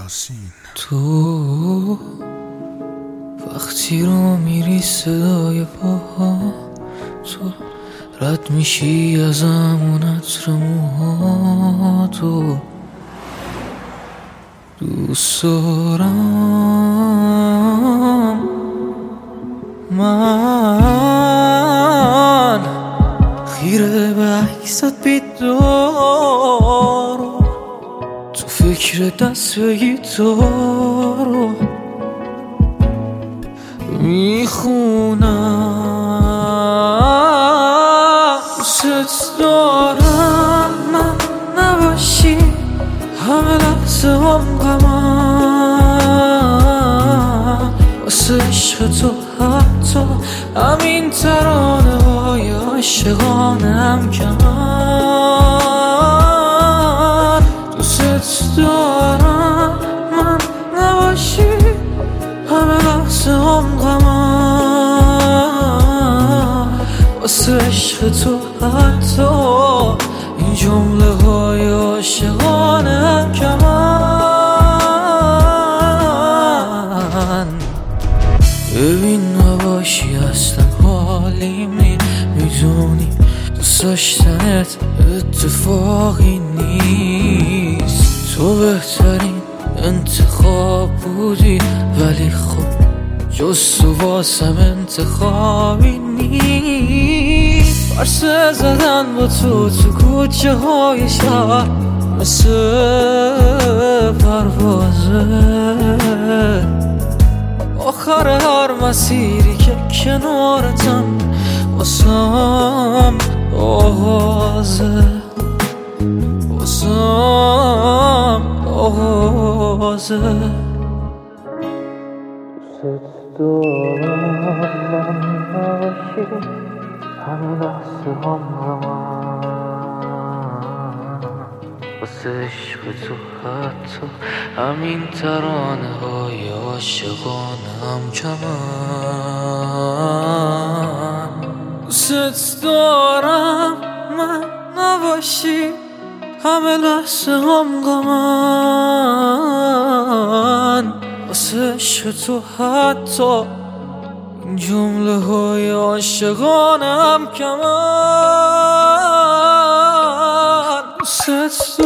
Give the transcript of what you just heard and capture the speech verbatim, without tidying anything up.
یاسین. تو وقتی رو میری صدای پاها، تو رد میشی از همون عطر موها، تو دوست دارم من، خیره به عکست بیدار، تو فکر دست به گیتار میخونم. دوست دارم من نباشی همه لحظه هم غمم، واسه عشق تو حتی همین ترانه های عاشقانم کمن. دوست دارم من نباشی همه لحظه هم غمم، واسه عشق تو حتی این جمله های عاشقانه کمن. ببین نباشی اصلا حالیم نی، میدونی دوست داشتنت اتفاقی نیست. تو بهترین انتخاب بودی ولی خب جز تو واسم انتخابی نیست. پرسه زدن با تو تو کوچه های شهر مثل پروازه، آخر هر مسیری که کنارتم واسم آغازه، واسم آغازه. دوست دارم من نباشی همه لحظه هم غمم، واسه عشق تو حتی همین ترانه های عاشقانم کمن. دوست دارم من نباشی همه لحظه هم غمم، واسه عشق تو حتی این جمله های عاشقانم کمن. دوست